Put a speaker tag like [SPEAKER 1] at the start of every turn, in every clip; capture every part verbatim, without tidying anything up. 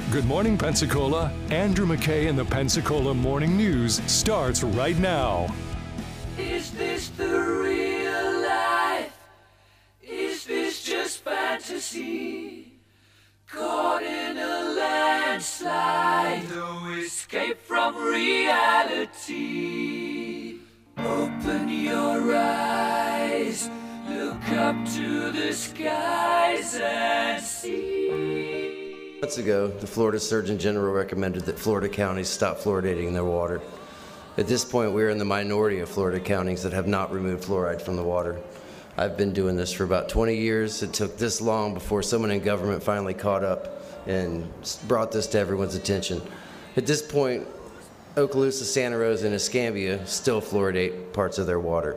[SPEAKER 1] Good morning, Pensacola. Andrew McKay in the Pensacola Morning News starts right now.
[SPEAKER 2] Is this the real life? Is this just fantasy? Caught in a landslide, no escape from reality. Open your eyes, look up to the skies and see.
[SPEAKER 3] Months ago, the Florida Surgeon General recommended that Florida counties stop fluoridating their water. At this point, we're in the minority of Florida counties that have not removed fluoride from the water. I've been doing this for about twenty years. It took this long before someone in government finally caught up and brought this to everyone's attention. At this point, Okaloosa, Santa Rosa, and Escambia still fluoridate parts of their water.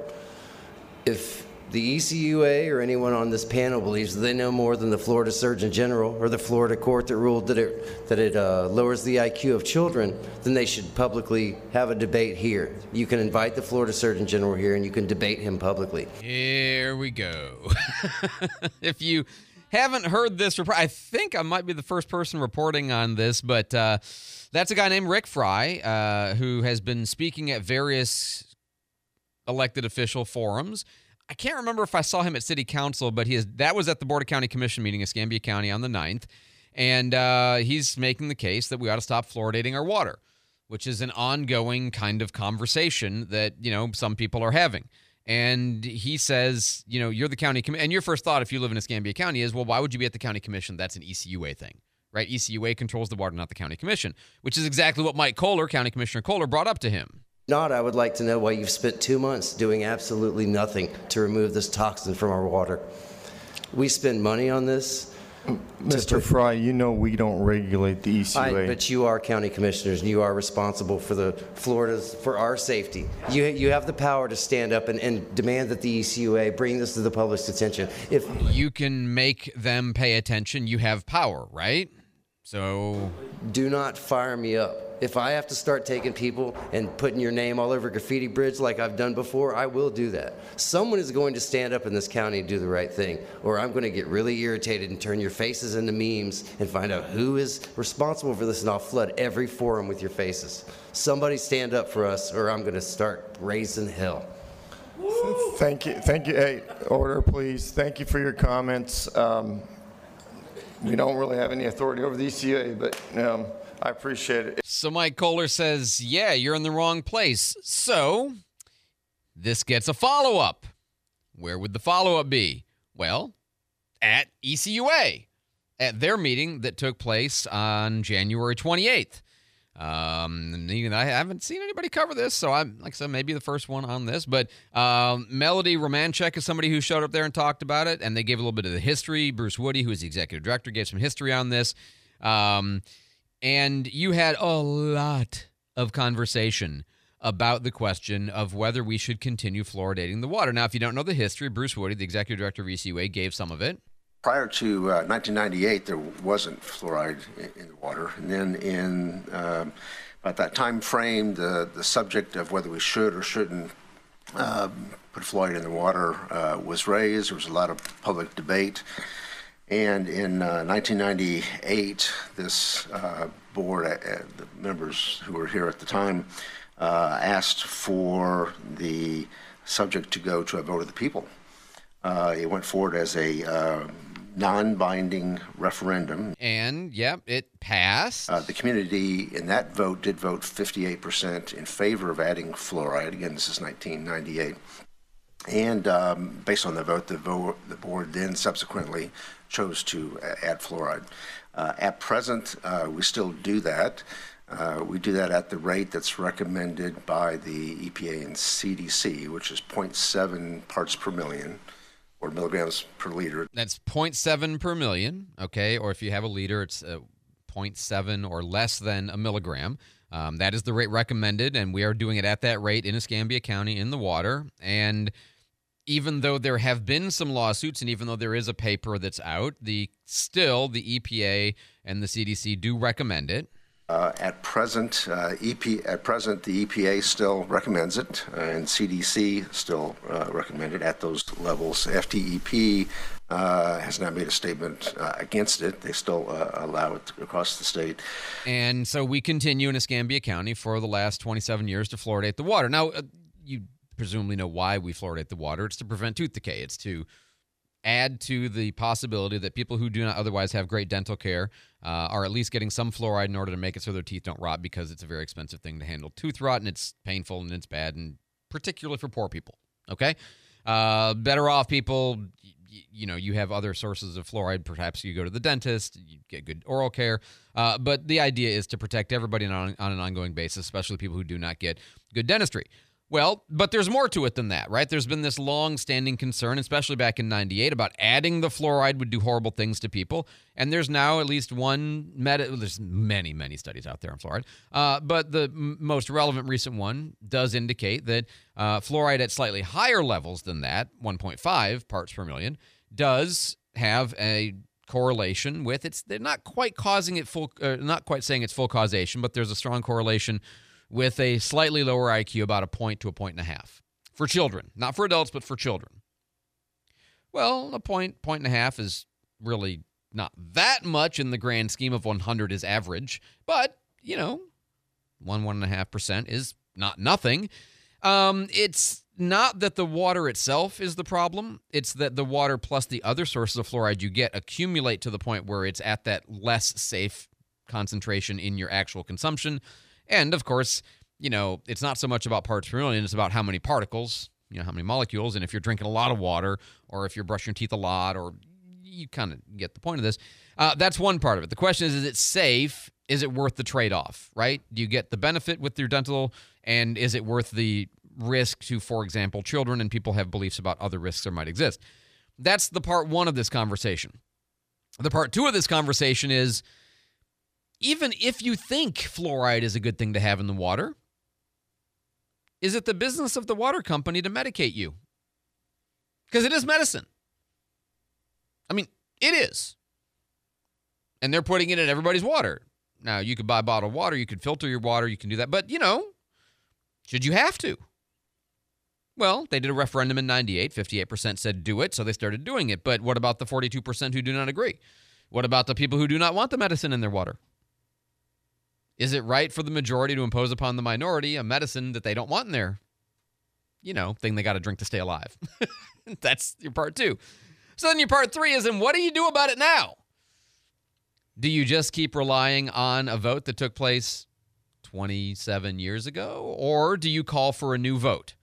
[SPEAKER 3] If the E C U A or anyone on this panel believes that they know more than the Florida Surgeon General or the Florida court that ruled that it, that it uh, lowers the I Q of children, then they should publicly have a debate here. You can invite the Florida Surgeon General here and you can debate him publicly.
[SPEAKER 4] Here we go. If you haven't heard this report, I think I might be the first person reporting on this, but uh, that's a guy named Rick Fry uh, who has been speaking at various elected official forums. I can't remember if I saw him at City Council, but he is, that was at the Board of County Commission meeting in Escambia County on the ninth, and uh, he's making the case that we ought to stop fluoridating our water, which is an ongoing kind of conversation that, you know, some people are having. And he says, you know, you're the county commission, and your first thought if you live in Escambia County is, well, why would you be at the county commission? That's an E C U A thing, right? E C U A controls the water, not the county commission, which is exactly what Mike Kohler, County Commissioner Kohler, brought up to him.
[SPEAKER 3] Not, I would like to know why you've spent two months doing absolutely nothing to remove this toxin from our water. We spend money on this.
[SPEAKER 5] Mister Fry, you know we don't regulate the E C U A.
[SPEAKER 3] I, but you are county commissioners, and you are responsible for the Florida's, for our safety. You you have the power to stand up and, and demand that the E C U A bring this to the public's attention. If
[SPEAKER 4] you can make them pay attention, you have power, right? So
[SPEAKER 3] do not fire me up. If I have to start taking people and putting your name all over graffiti bridge like I've done before, I will do that. Someone is going to stand up in this county and do the right thing, or I'm going to get really irritated and turn your faces into memes and find out who is responsible for this, and I'll flood every forum with your faces. Somebody stand up for us, or I'm going to start raising hell.
[SPEAKER 5] Thank you. Thank you. Hey, order, please. Thank you for your comments. Um, we don't really have any authority over the E C U A, but um, I appreciate it.
[SPEAKER 4] So Mike Kohler says, yeah, you're in the wrong place. So this gets a follow-up. Where would the follow-up be? Well, at E C U A, at their meeting that took place on January twenty-eighth. Um, I haven't seen anybody cover this, so I'm, like I said, maybe the first one on this. But um, Melody Romanchek is somebody who showed up there and talked about it, and they gave a little bit of the history. Bruce Woody, who is the executive director, gave some history on this. Um, and you had a lot of conversation about the question of whether we should continue fluoridating the water. Now, if you don't know the history, Bruce Woody, the executive director of E C U A, gave some of it.
[SPEAKER 6] Prior to uh, nineteen ninety-eight, there wasn't fluoride in, in the water. And then in um, about that time frame, the, the subject of whether we should or shouldn't uh, put fluoride in the water uh, was raised. There was a lot of public debate. And in uh, nineteen ninety-eight, this uh, board, uh, the members who were here at the time, uh, asked for the subject to go to a vote of the people. Uh, it went forward as a uh, non-binding referendum.
[SPEAKER 4] And, yep, it passed.
[SPEAKER 6] Uh, the community in that vote did vote fifty-eight percent in favor of adding fluoride. Again, this is nineteen ninety-eight. And um, based on the vote, the, vo- the board then subsequently chose to add fluoride. Uh, at present, uh, we still do that. Uh, we do that at the rate that's recommended by the E P A and C D C, which is zero point seven parts per million, or milligrams per liter.
[SPEAKER 4] That's zero point seven per million, okay? Or if you have a liter, it's uh, zero point seven or less than a milligram. Um, that is the rate recommended, and we are doing it at that rate in Escambia County in the water. And even though there have been some lawsuits, and even though there is a paper that's out, the still the E P A and the C D C do recommend it.
[SPEAKER 6] Uh, at present, uh, E P, at present, the E P A still recommends it, uh, and C D C still uh, recommend it at those levels. F D E P uh, has not made a statement uh, against it. They still uh, allow it across the state.
[SPEAKER 4] And so we continue in Escambia County for the last twenty-seven years to fluoridate the water. Now, uh, you presumably know why we fluoridate the water. It's to prevent tooth decay. It's to add to the possibility that people who do not otherwise have great dental care uh, are at least getting some fluoride in order to make it so their teeth don't rot, because it's a very expensive thing to handle tooth rot, and it's painful and it's bad, and particularly for poor people, okay? Uh, better off people, y- you know, you have other sources of fluoride. Perhaps you go to the dentist, you get good oral care, uh, but the idea is to protect everybody on, on an ongoing basis, especially people who do not get good dentistry. Well, but there's more to it than that, right? There's been this long-standing concern, especially back in ninety-eight, about adding the fluoride would do horrible things to people. And there's now at least one meta, there's many, many studies out there on fluoride. Uh, but the m- most relevant recent one does indicate that uh, fluoride at slightly higher levels than that, one point five parts per million, does have a correlation with it's. They're not quite causing it full, uh, not quite saying it's full causation, but there's a strong correlation with a slightly lower I Q, about a point to a point and a half. For children. Not for adults, but for children. Well, a point, point and a half is really not that much in the grand scheme of one hundred is average. But, you know, one, one and a half percent is not nothing. Um, it's not that the water itself is the problem. It's that the water plus the other sources of fluoride you get accumulate to the point where it's at that less safe concentration in your actual consumption. And, of course, you know, it's not so much about parts per million. It's about how many particles, you know, how many molecules. And if you're drinking a lot of water, or if you're brushing your teeth a lot, or you kind of get the point of this. Uh, that's one part of it. The question is, is it safe? Is it worth the trade-off, right? Do you get the benefit with your dental, and is it worth the risk to, for example, children, and people have beliefs about other risks that might exist? That's the part one of this conversation. The part two of this conversation is, even if you think fluoride is a good thing to have in the water, is it the business of the water company to medicate you? Because it is medicine. I mean, it is. And they're putting it in everybody's water. Now, you could buy bottled water, you could filter your water, you can do that. But, you know, should you have to? Well, they did a referendum in ninety-eight. fifty-eight percent said do it, so they started doing it. But what about the forty-two percent who do not agree? What about the people who do not want the medicine in their water? Is it right for the majority to impose upon the minority a medicine that they don't want in there? You know, thing they got to drink to stay alive. That's your part two. So then your part three is, and what do you do about it now? Do you just keep relying on a vote that took place twenty-seven years ago? Or do you call for a new vote?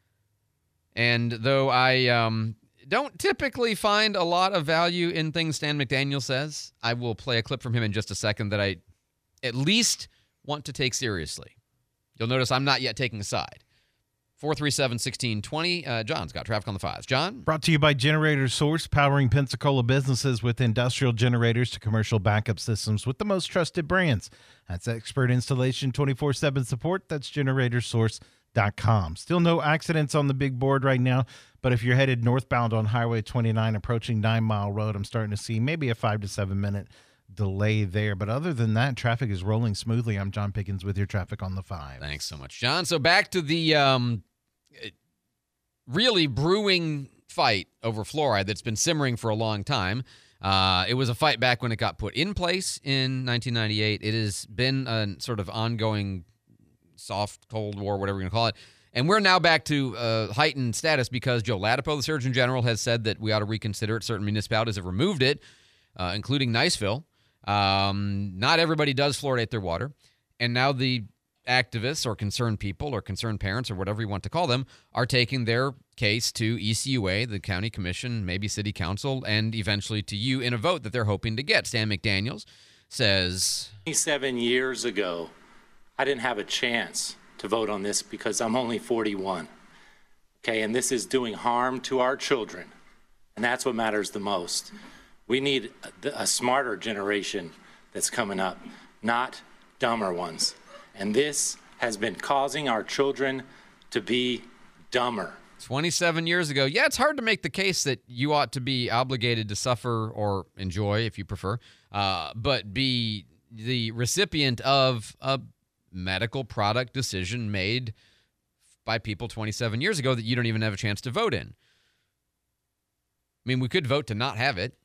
[SPEAKER 4] And though I um, don't typically find a lot of value in things Stan McDaniel says, I will play a clip from him in just a second that I at least want to take seriously. You'll notice I'm not yet taking a side. four three seven, one six two zero. Uh, John's got traffic on the fives. John?
[SPEAKER 7] Brought to you by Generator Source, powering Pensacola businesses with industrial generators to commercial backup systems with the most trusted brands. That's expert installation, twenty-four seven support. That's generator source dot com. Still no accidents on the big board right now, but if you're headed northbound on Highway twenty-nine approaching Nine Mile Road, I'm starting to see maybe a five to seven minute delay there. But other than that, traffic is rolling smoothly. I'm John Pickens with your traffic on the five.
[SPEAKER 4] Thanks so much, John. So back to the um, really brewing fight over fluoride that's been simmering for a long time. Uh, it was a fight back when it got put in place in nineteen ninety-eight. It has been a sort of ongoing soft Cold War, whatever you're going to call it. And we're now back to uh, heightened status because Joe Latipo, the Surgeon General, has said that we ought to reconsider it. Certain municipalities have removed it, uh, including Niceville. Um, not everybody does fluoridate their water. And now the activists or concerned people or concerned parents or whatever you want to call them are taking their case to E C U A, the county commission, maybe city council, and eventually to you in a vote that they're hoping to get. Stan McDaniels says,
[SPEAKER 8] twenty-seven years ago, I didn't have a chance to vote on this because I'm only forty-one. Okay, and this is doing harm to our children. And that's what matters the most. We need a, a smarter generation that's coming up, not dumber ones. And this has been causing our children to be dumber.
[SPEAKER 4] twenty-seven years ago. Yeah, it's hard to make the case that you ought to be obligated to suffer or enjoy, if you prefer, uh, but be the recipient of a medical product decision made by people twenty-seven years ago that you don't even have a chance to vote in. mean, we could vote to not have it.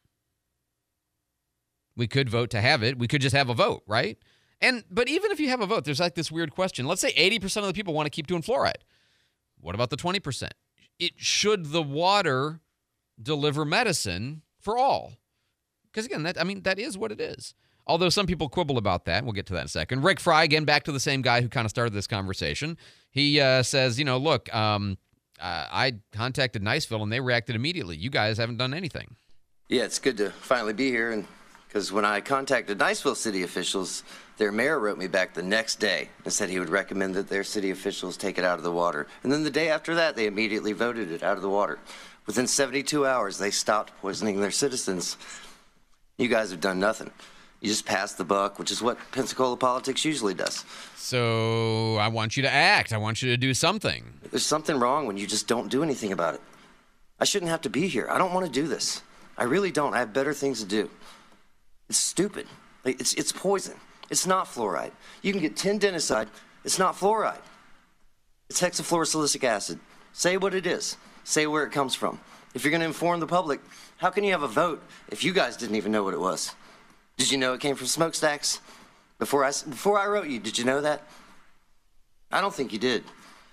[SPEAKER 4] We could vote to have it. We could just have a vote, right? And but even if you have a vote, there's like this weird question. Let's say eighty percent of the people want to keep doing fluoride. What about the twenty percent? It should the water deliver medicine for all? Because again, that I mean, that is what it is. Although some people quibble about that. We'll get to that in a second. Rick Fry, again, back to the same guy who kind of started this conversation. He uh, says, you know, look, um, uh, I contacted Niceville and they reacted immediately. You guys haven't done anything.
[SPEAKER 3] Yeah, it's good to finally be here, and because when I contacted Niceville city officials, their mayor wrote me back the next day and said he would recommend that their city officials take it out of the water. And then the day after that, they immediately voted it out of the water. Within seventy-two hours, they stopped poisoning their citizens. You guys have done nothing. You just passed the buck, which is what Pensacola politics usually does.
[SPEAKER 4] So I want you to act. I want you to do something.
[SPEAKER 3] There's something wrong when you just don't do anything about it. I shouldn't have to be here. I don't want to do this. I really don't. I have better things to do. It's stupid. Like, it's, it's poison. It's not fluoride. You can get ten denticide. It's not fluoride. It's hexafluorosilicic acid. Say what it is. Say where it comes from. If you're going to inform the public, how can you have a vote if you guys didn't even know what it was? Did you know it came from smokestacks? Before I, before I wrote you, did you know that? I don't think you did.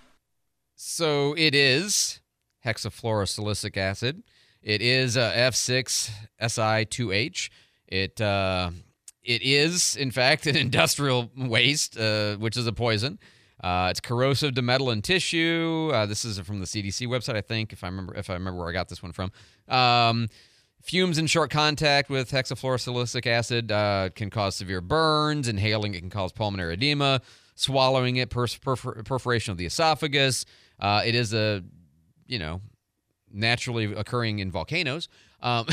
[SPEAKER 4] So it is hexafluorosilicic acid. It is uh, F six S I two H. It uh, it is, in fact, an industrial waste, uh, which is a poison. Uh, it's corrosive to metal and tissue. Uh, this is from the C D C website, I think, if I remember if I remember where I got this one from. Um, fumes in short contact with hexafluorosilicic acid uh, can cause severe burns. Inhaling it can cause pulmonary edema. Swallowing it, perf- perf- perforation of the esophagus. Uh, it is a, you know, naturally occurring in volcanoes. Um,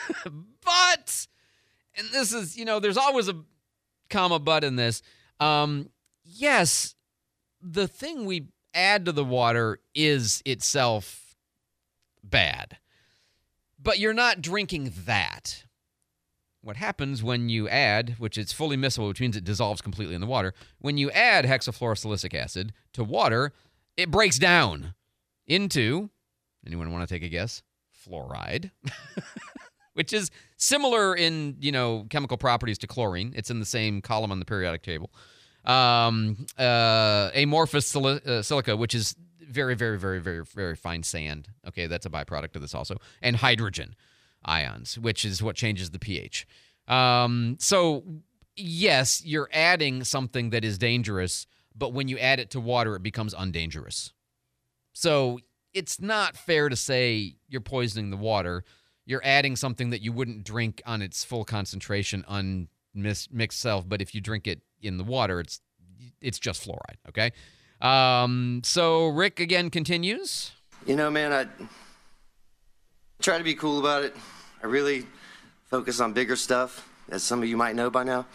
[SPEAKER 4] but... And this is, you know, there's always a comma but in this. Um, yes, the thing we add to the water is itself bad. But you're not drinking that. What happens when you add, which is fully miscible, which means it dissolves completely in the water, when you add hexafluorosilicic acid to water, it breaks down into, anyone want to take a guess? Fluoride. Which is similar in, you know, chemical properties to chlorine. It's in the same column on the periodic table. Um, uh, amorphous sil- uh, silica, which is very, very, very, very, very fine sand. Okay, that's a byproduct of this also. And hydrogen ions, which is what changes the pH. Um, so, yes, you're adding something that is dangerous, but when you add it to water, it becomes undangerous. So it's not fair to say you're poisoning the water. You're adding something that you wouldn't drink on its full concentration unmixed self, but if you drink it in the water, it's it's just fluoride, okay? Um, so Rick, again, continues.
[SPEAKER 3] You know, man, I try to be cool about it. I really focus on bigger stuff, as some of you might know by now.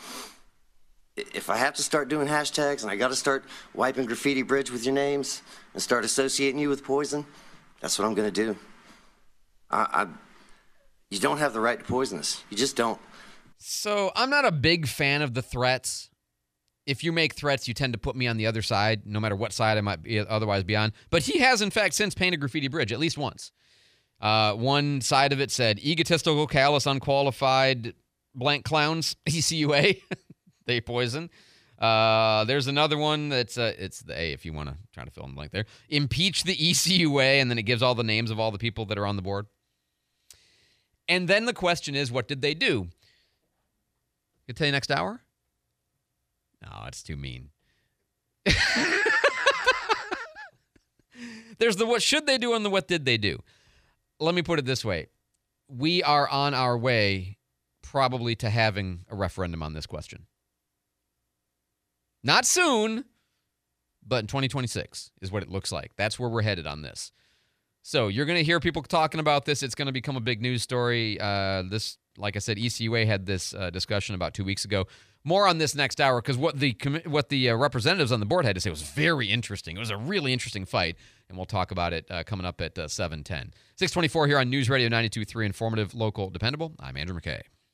[SPEAKER 3] If I have to start doing hashtags and I got to start wiping Graffiti Bridge with your names and start associating you with poison, that's what I'm going to do. I... I You don't have the right to poison us. You just don't.
[SPEAKER 4] So I'm not a big fan of the threats. If you make threats, you tend to put me on the other side, no matter what side I might be otherwise be on. But he has, in fact, since painted Graffiti Bridge, at least once. Uh, one side of it said, egotistical, callous, unqualified, blank clowns, E C U A. They poison. Uh, there's another one that's, uh, it's the A if you want to try to fill in the blank there. Impeach the E C U A, and then it gives all the names of all the people that are on the board. And then the question is, what did they do? Can I tell you next hour? No, it's too mean. There's the what should they do and the what did they do. Let me put it this way. We are on our way probably to having a referendum on this question. Not soon, but in twenty twenty-six is what it looks like. That's where we're headed on this. So you're going to hear people talking about this. It's going to become a big news story. Uh, this, like I said, E C U A had this uh, discussion about two weeks ago. More on this next hour because what the what the uh, representatives on the board had to say was very interesting. It was a really interesting fight, and we'll talk about it uh, coming up at uh, seven ten. six twenty-four here on News Radio ninety-two point three, informative, local, dependable. I'm Andrew McKay.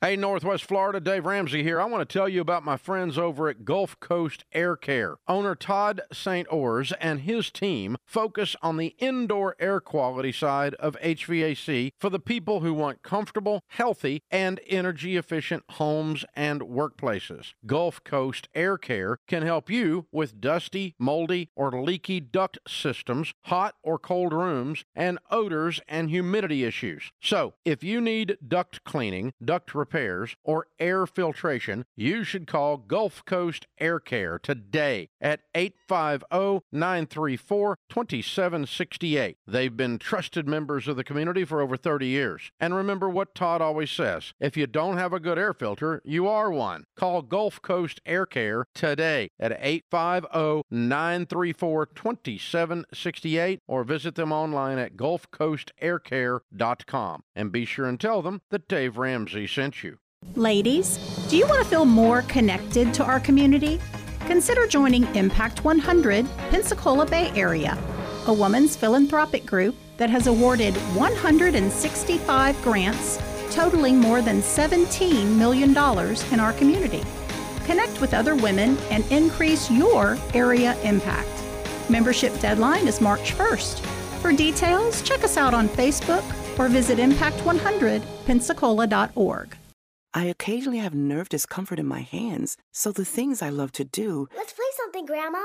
[SPEAKER 9] Hey, Northwest Florida, Dave Ramsey here. I want to tell you about my friends over at Gulf Coast Air Care. Owner Todd Saint Ors and his team focus on the indoor air quality side of H V A C for the people who want comfortable, healthy, and energy-efficient homes and workplaces. Gulf Coast Air Care can help you with dusty, moldy, or leaky duct systems, hot or cold rooms, and odors and humidity issues. So, if you need duct cleaning, duct repairs, or air filtration, you should call Gulf Coast Air Care today at eight five zero, nine three four, two seven six eight. They've been trusted members of the community for over thirty years. And remember what Todd always says, if you don't have a good air filter, you are one. Call Gulf Coast Air Care today at eight five zero, nine three four, two seven six eight or visit them online at gulf coast air care dot com. And be sure and tell them that Dave Ramsey sent you.
[SPEAKER 10] Ladies, do you want to feel more connected to our community? Consider joining Impact one hundred Pensacola Bay Area, a women's philanthropic group that has awarded one hundred sixty-five grants totaling more than seventeen million dollars in our community. Connect with other women and increase your area impact. Membership deadline is March first. For details, check us out on Facebook or visit impact one hundred pensacola dot org.
[SPEAKER 11] I occasionally have nerve discomfort in my hands, so the things I love to do...
[SPEAKER 12] Let's play something, Grandma.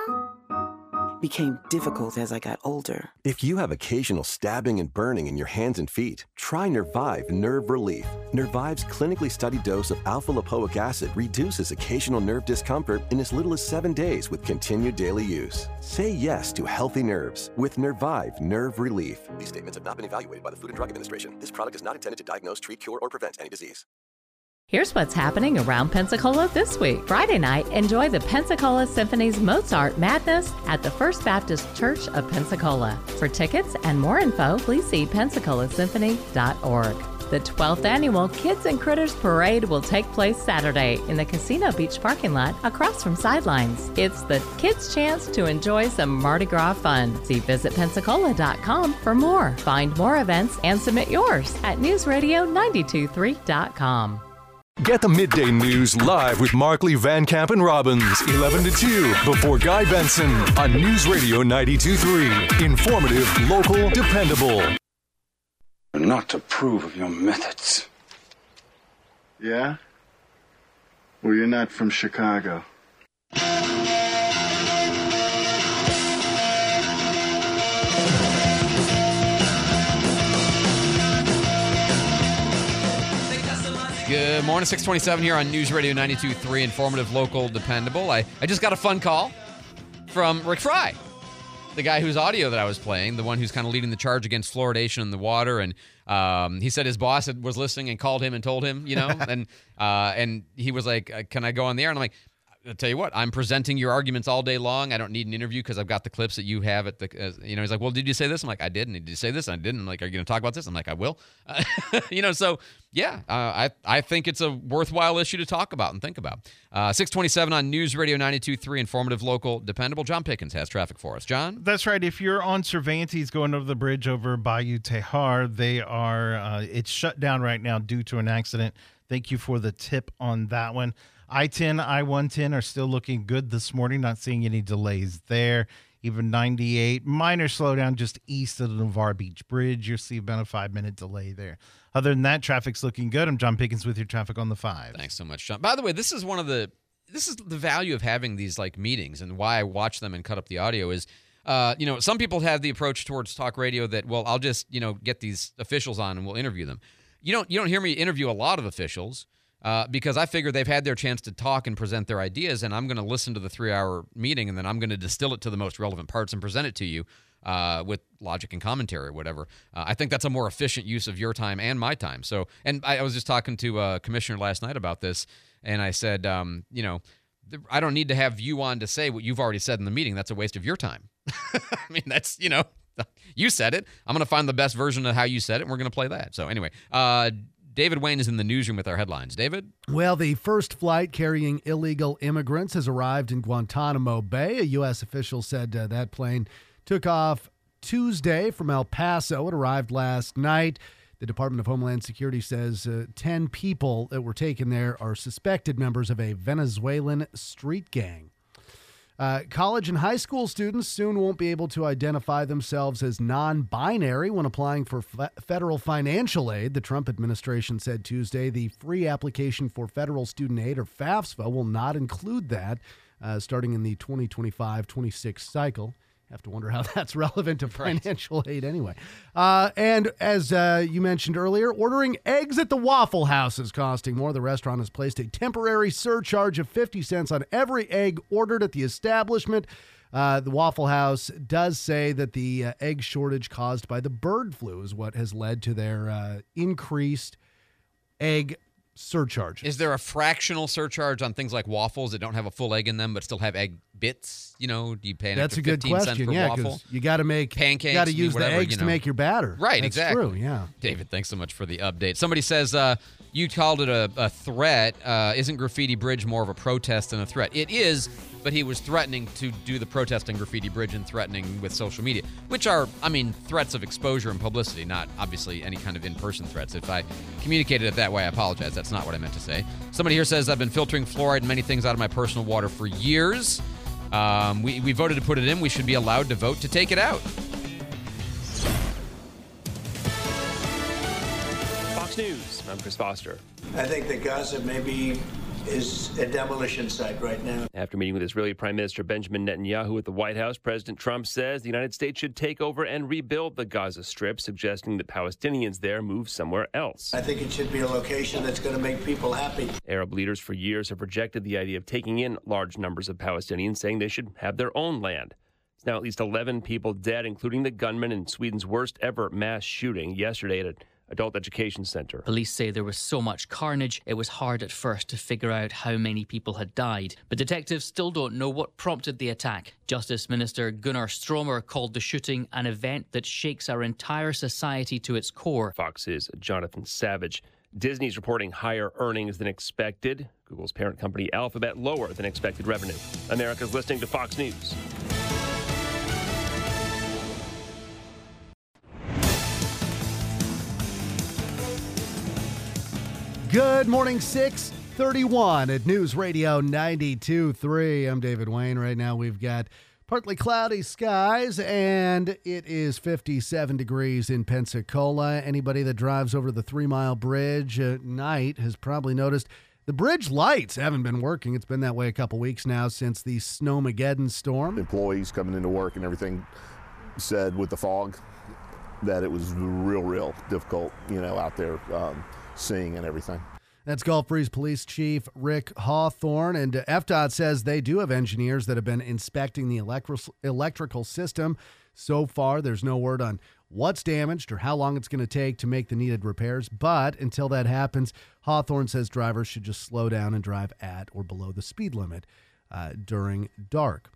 [SPEAKER 11] ...became difficult as I got older.
[SPEAKER 13] If you have occasional stabbing and burning in your hands and feet, try Nervive Nerve Relief. Nervive's clinically studied dose of alpha-lipoic acid reduces occasional nerve discomfort in as little as seven days with continued daily use. Say yes to healthy nerves with Nervive Nerve Relief. These statements have not been evaluated by the Food and Drug Administration. This product is not intended to diagnose, treat, cure, or prevent any disease.
[SPEAKER 14] Here's what's happening around Pensacola this week. Friday night, enjoy the Pensacola Symphony's Mozart Madness at the First Baptist Church of Pensacola. For tickets and more info, please see pensacola symphony dot org. The twelfth annual Kids and Critters Parade will take place Saturday in the Casino Beach parking lot across from Sidelines. It's the kids' chance to enjoy some Mardi Gras fun. See visit pensacola dot com for more. Find more events and submit yours at news radio nine two three dot com.
[SPEAKER 1] Get the midday news live with Markley, Van Camp, and Robbins, eleven to two, before Guy Benson on News Radio ninety-two point three. Informative, local, dependable.
[SPEAKER 15] Not to approve of your methods.
[SPEAKER 16] Yeah? Well, you're not from Chicago.
[SPEAKER 4] Good morning, six twenty-seven here on News Radio ninety-two point three, informative, local, dependable. I, I just got a fun call from Rick Fry, the guy whose audio that I was playing, the one who's kind of leading the charge against fluoridation in the water. And um, he said his boss had, was listening and called him and told him, you know, and uh, and he was like, can I go on the air? And I'm like, I'll tell you what, I'm presenting your arguments all day long. I don't need an interview because I've got the clips that you have at the, uh, you know, he's like, well, did you say this? I'm like, I did. And did you say this? And I didn't. I'm like, are you going to talk about this? I'm like, I will. Uh, you know, so yeah, uh, I, I think it's a worthwhile issue to talk about and think about. Uh, six twenty-seven on News Radio ninety-two point three, informative, local, dependable. John Pickens has traffic for us. John?
[SPEAKER 7] That's right. If you're on Cervantes going over the bridge over Bayou Tejar, they are, uh, it's shut down right now due to an accident. Thank you for the tip on that one. I ten, I one ten are still looking good this morning. Not seeing any delays there. Even ninety-eight, minor slowdown just east of the Navarre Beach Bridge. You'll see about a five-minute delay there. Other than that, traffic's looking good. I'm John Pickens with your traffic on the five.
[SPEAKER 4] Thanks so much, John. By the way, this is one of the this is the value of having these like meetings, and why I watch them and cut up the audio is, uh, you know, some people have the approach towards talk radio that, well, I'll just, you know, get these officials on and we'll interview them. You don't you don't hear me interview a lot of officials. Uh, because I figure they've had their chance to talk and present their ideas, and I'm going to listen to the three-hour meeting, and then I'm going to distill it to the most relevant parts and present it to you uh, with logic and commentary or whatever. Uh, I think that's a more efficient use of your time and my time. So, and I, I was just talking to a commissioner last night about this, and I said, um, you know, I don't need to have you on to say what you've already said in the meeting. That's a waste of your time. I mean, that's, you know, you said it. I'm going to find the best version of how you said it, and we're going to play that. So anyway, uh, David Wayne is in the newsroom with our headlines. David?
[SPEAKER 17] Well, the first flight carrying illegal immigrants has arrived in Guantanamo Bay. A U S official said uh, that plane took off Tuesday from El Paso. It arrived last night. The Department of Homeland Security says uh, ten people that were taken there are suspected members of a Venezuelan street gang. Uh, college and high school students soon won't be able to identify themselves as non-binary when applying for f- federal financial aid. The Trump administration said Tuesday the free application for federal student aid, or FAFSA, will not include that uh, starting in the twenty twenty-five twenty-six cycle. Have to wonder how that's relevant to financial aid anyway. Uh, and as uh, you mentioned earlier, ordering eggs at the Waffle House is costing more. The restaurant has placed a temporary surcharge of fifty cents on every egg ordered at the establishment. Uh, the Waffle House does say that the uh, egg shortage caused by the bird flu is what has led to their uh, increased egg surcharge.
[SPEAKER 4] Is there a fractional surcharge on things like waffles that don't have a full egg in them but still have egg bits? You know, do you pay an
[SPEAKER 17] That's
[SPEAKER 4] extra
[SPEAKER 17] a good
[SPEAKER 4] fifteen cents
[SPEAKER 17] question.
[SPEAKER 4] per
[SPEAKER 17] Yeah,
[SPEAKER 4] waffle?
[SPEAKER 17] because you got to make
[SPEAKER 4] pancakes.
[SPEAKER 17] You got to use
[SPEAKER 4] whatever,
[SPEAKER 17] the eggs
[SPEAKER 4] you know.
[SPEAKER 17] to make your batter.
[SPEAKER 4] Right,
[SPEAKER 17] That's
[SPEAKER 4] exactly.
[SPEAKER 17] True. Yeah.
[SPEAKER 4] David, thanks so much for the update. Somebody says uh, you called it a, a threat. Uh, isn't Graffiti Bridge more of a protest than a threat? It is, but he was threatening to do the protest on Graffiti Bridge and threatening with social media, which are, I mean, threats of exposure and publicity, not obviously any kind of in-person threats. If I communicated it that way, I apologize. That's not what I meant to say. Somebody here says, I've been filtering fluoride and many things out of my personal water for years. Um, we, we voted to put it in. We should be allowed to vote to take it out.
[SPEAKER 12] Fox News, I'm Chris Foster.
[SPEAKER 18] I think that Gaza maybe is a demolition site right now.
[SPEAKER 12] After meeting with Israeli Prime Minister Benjamin Netanyahu at the White House, President Trump says the United States should take over and rebuild the Gaza Strip, suggesting that Palestinians there move somewhere else.
[SPEAKER 18] I think it should be a location that's going to make people happy.
[SPEAKER 12] Arab leaders for years have rejected the idea of taking in large numbers of Palestinians, saying they should have their own land. It's now at least eleven people dead, including the gunman in Sweden's worst ever mass shooting yesterday at a adult education center.
[SPEAKER 19] Police say there was so much carnage, it was hard at first to figure out how many people had died. But detectives still don't know what prompted the attack. Justice Minister Gunnar Stromer called the shooting an event that shakes our entire society to its core.
[SPEAKER 12] Fox's Jonathan Savage. Disney's reporting higher earnings than expected. Google's parent company Alphabet lower than expected revenue. America's listening to Fox News.
[SPEAKER 17] Good morning, six thirty-one at News Radio ninety-two point three. I'm David Wayne. Right now we've got partly cloudy skies, and it is fifty-seven degrees in Pensacola. Anybody that drives over the Three Mile Bridge at night has probably noticed the bridge lights haven't been working. It's been that way a couple weeks now since the Snowmageddon storm.
[SPEAKER 20] Employees coming into work and everything said with the fog that it was real, real difficult, you know, out there um, seeing and everything.
[SPEAKER 17] That's Gulf Breeze Police Chief Rick Hawthorne, and F D O T says they do have engineers that have been inspecting the electri- electrical system. So far, there's no word on what's damaged or how long it's going to take to make the needed repairs, but until that happens, Hawthorne says drivers should just slow down and drive at or below the speed limit uh, during dark.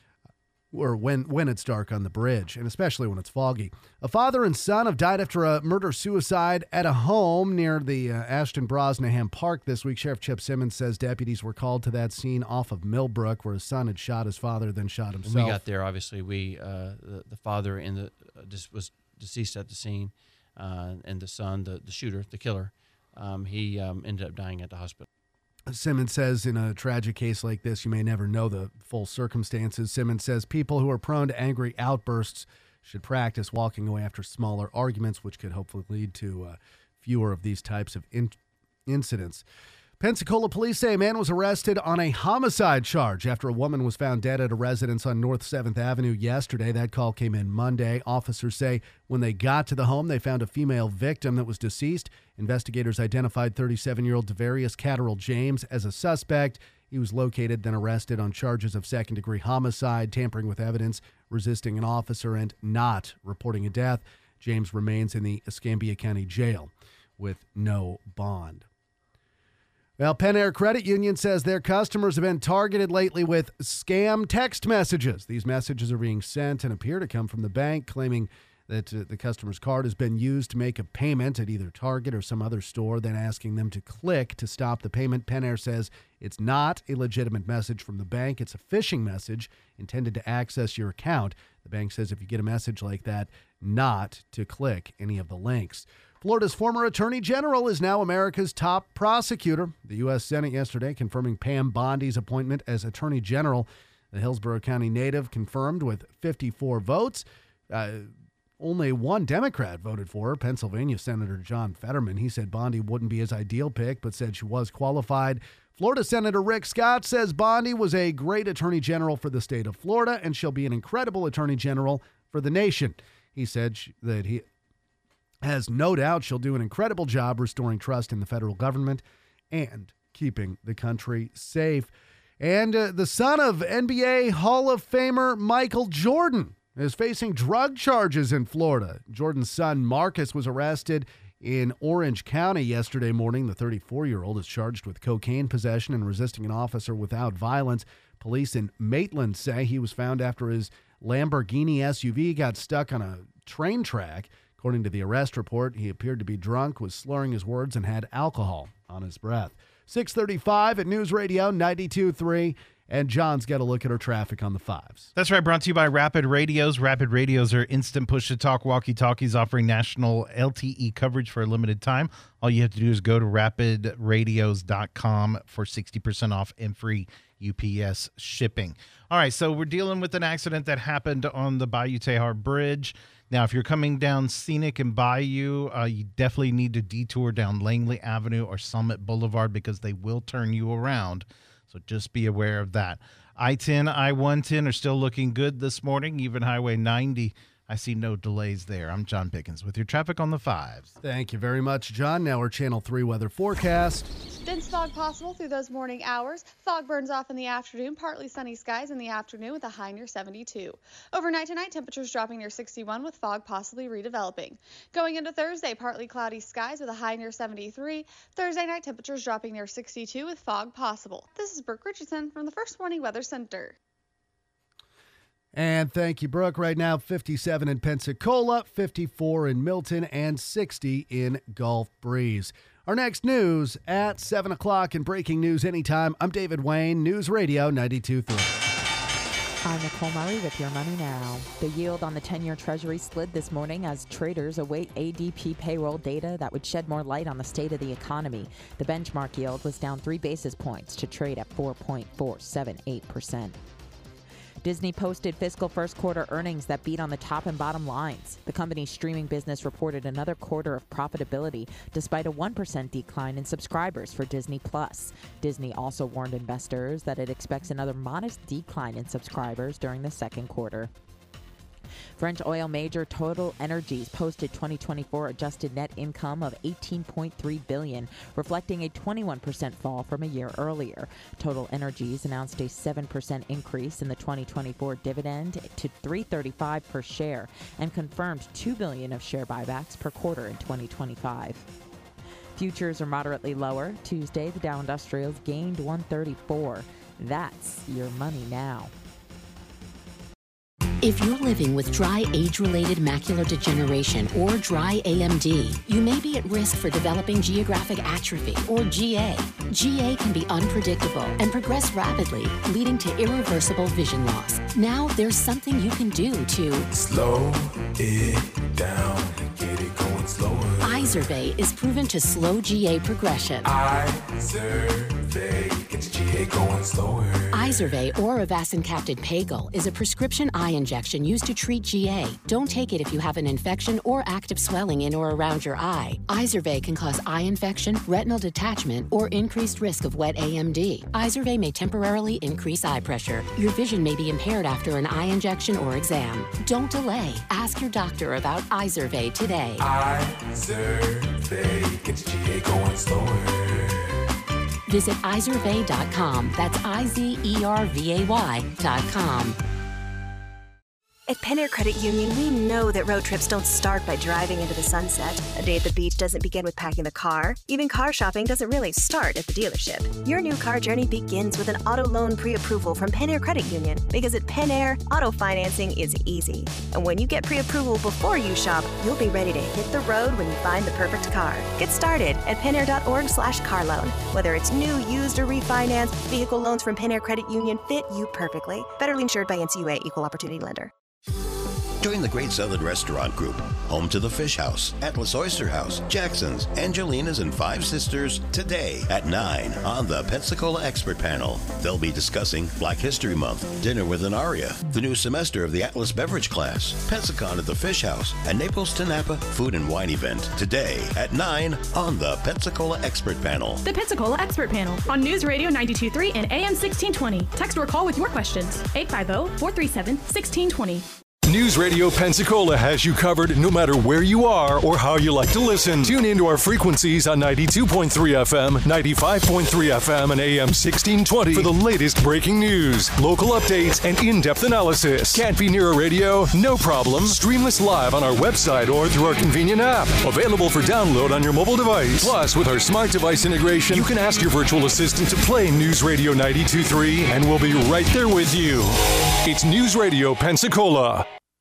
[SPEAKER 17] Or when, when it's dark on the bridge, and especially when it's foggy. A father and son have died after a murder-suicide at a home near the uh, Ashton Brosnahan Park this week. Sheriff Chip Simmons says deputies were called to that scene off of Millbrook, where his son had shot his father, then shot himself.
[SPEAKER 21] When we got there, obviously, we uh, the, the father and the uh, just was deceased at the scene, uh, and the son, the, the shooter, the killer, um, he um, ended up dying at the hospital.
[SPEAKER 17] Simmons says in a tragic case like this, you may never know the full circumstances. Simmons says people who are prone to angry outbursts should practice walking away after smaller arguments, which could hopefully lead to uh, fewer of these types of in- incidents. Pensacola police say a man was arrested on a homicide charge after a woman was found dead at a residence on North seventh Avenue yesterday. That call came in Monday. Officers say when they got to the home, they found a female victim that was deceased. Investigators identified thirty-seven-year-old Devarius Catterall James as a suspect. He was located, then arrested on charges of second-degree homicide, tampering with evidence, resisting an officer, and not reporting a death. James remains in the Escambia County Jail with no bond. Well, Penn Air Credit Union says their customers have been targeted lately with scam text messages. These messages are being sent and appear to come from the bank, claiming that uh, the customer's card has been used to make a payment at either Target or some other store, then asking them to click to stop the payment. Penn Air says it's not a legitimate message from the bank. It's a phishing message intended to access your account. The bank says if you get a message like that, not to click any of the links. Florida's former Attorney General is now America's top prosecutor. The U S Senate yesterday confirming Pam Bondi's appointment as Attorney General. The Hillsborough County native confirmed with fifty-four votes. Uh, only one Democrat voted for her, Pennsylvania Senator John Fetterman. He said Bondi wouldn't be his ideal pick, but said she was qualified. Florida Senator Rick Scott says Bondi was a great Attorney General for the state of Florida, and she'll be an incredible Attorney General for the nation. He said she, that he has no doubt she'll do an incredible job restoring trust in the federal government and keeping the country safe. And uh, the son of N B A Hall of Famer Michael Jordan is facing drug charges in Florida. Jordan's son Marcus was arrested in Orange County yesterday morning. The thirty-four-year-old is charged with cocaine possession and resisting an officer without violence. Police in Maitland say he was found after his Lamborghini S U V got stuck on a train track. According to the arrest report, he appeared to be drunk, was slurring his words, and had alcohol on his breath. six thirty-five at News Radio ninety-two point three. And John's got a look at our traffic on the fives.
[SPEAKER 7] That's right, brought to you by Rapid Radios. Rapid Radios are instant push-to-talk walkie-talkies offering national L T E coverage for a limited time. All you have to do is go to rapid radios dot com for sixty percent off and free U P S shipping. All right, so we're dealing with an accident that happened on the Bayou Tejar Bridge. Now, if you're coming down Scenic and Bayou, uh, you definitely need to detour down Langley Avenue or Summit Boulevard because they will turn you around. So just be aware of that. I ten, I one ten are still looking good this morning. Even Highway ninety, I see no delays there. I'm John Pickens with your traffic on the fives.
[SPEAKER 17] Thank you very much, John. Now our Channel three weather forecast.
[SPEAKER 2] Dense fog possible through those morning hours. Fog burns off in the afternoon. Partly sunny skies in the afternoon with a high near seventy-two. Overnight tonight, temperatures dropping near sixty-one with fog possibly redeveloping. Going into Thursday, partly cloudy skies with a high near seventy-three. Thursday night, temperatures dropping near sixty-two with fog possible. This is Brooke Richardson from the First Warning Weather Center.
[SPEAKER 17] And thank you, Brooke. Right now, fifty-seven in Pensacola, fifty-four in Milton, and sixty in Gulf Breeze. Our next news at seven o'clock in breaking news anytime. I'm David Wayne, News Radio ninety-two point three.
[SPEAKER 22] I'm Nicole Murray with Your Money Now. The yield on the ten-year Treasury slid this morning as traders await A D P payroll data that would shed more light on the state of the economy. The benchmark yield was down three basis points to trade at four point four seven eight percent. Disney posted fiscal first quarter earnings that beat on the top and bottom lines. The company's streaming business reported another quarter of profitability despite a one percent decline in subscribers for Disney Plus. Disney also warned investors that it expects another modest decline in subscribers during the second quarter. French oil major Total Energies posted twenty twenty-four adjusted net income of eighteen point three billion dollars, reflecting a twenty-one percent fall from a year earlier. Total Energies announced a seven percent increase in the twenty twenty-four dividend to three dollars and thirty-five cents per share and confirmed two billion dollars of share buybacks per quarter in twenty twenty-five. Futures are moderately lower. Tuesday, the Dow Industrials gained one thirty-four. That's Your Money Now.
[SPEAKER 23] If you're living with dry age-related macular degeneration or dry A M D, you may be at risk for developing geographic atrophy or G A. G A can be unpredictable and progress rapidly, leading to irreversible vision loss. Now there's something you can do to
[SPEAKER 24] slow it down and get it going slower.
[SPEAKER 23] Izervay is proven to slow G A progression.
[SPEAKER 24] Izervay gets G A going slower.
[SPEAKER 23] Izervay or avacincaptad pagel is a prescription eye injection used to treat G A. Don't take it if you have an infection or active swelling in or around your eye. Izervay can cause eye infection, retinal detachment, or increased risk of wet A M D. Izervay may temporarily increase eye pressure. Your vision may be impaired after an eye injection or exam. Don't delay. Ask your doctor about Izervay today.
[SPEAKER 24] Izervay gets G A going slower.
[SPEAKER 23] Visit Izervay dot com. That's I Z E R V A Y dot com.
[SPEAKER 25] At Penair Credit Union, we know that road trips don't start by driving into the sunset. A day at the beach doesn't begin with packing the car. Even car shopping doesn't really start at the dealership. Your new car journey begins with an auto loan pre-approval from Penair Credit Union, because at Penair, auto financing is easy. And when you get pre-approval before you shop, you'll be ready to hit the road when you find the perfect car. Get started at penair.org slash car loan. Whether it's new, used, or refinance, vehicle loans from Penair Credit Union fit you perfectly. Federally insured by N C U A, Equal Opportunity Lender.
[SPEAKER 3] Join the Great Southern Restaurant Group, home to the Fish House, Atlas Oyster House, Jackson's, Angelina's, and Five Sisters today at nine on the Pensacola Expert Panel. They'll be discussing Black History Month, dinner with an aria, the new semester of the Atlas Beverage Class, Pensacon at the Fish House, and Naples to Napa Food and Wine event today at nine on the Pensacola Expert Panel.
[SPEAKER 5] The Pensacola Expert Panel on News Radio ninety-two point three and A M sixteen twenty. Text or call with your questions. eight five zero, four three seven, one six two zero.
[SPEAKER 1] News Radio Pensacola has you covered no matter where you are or how you like to listen. Tune into our frequencies on ninety-two point three F M, ninety-five point three F M, and A M sixteen twenty for the latest breaking news, local updates, and in-depth analysis. Can't be near a radio? No problem. Stream us live on our website or through our convenient app. Available for download on your mobile device. Plus, with our smart device integration, you can ask your virtual assistant to play News Radio ninety-two point three, and we'll be right there with you. It's News Radio Pensacola.